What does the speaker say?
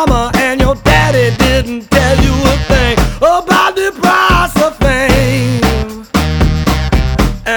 mama and your daddy didn't tell you a thing about the price.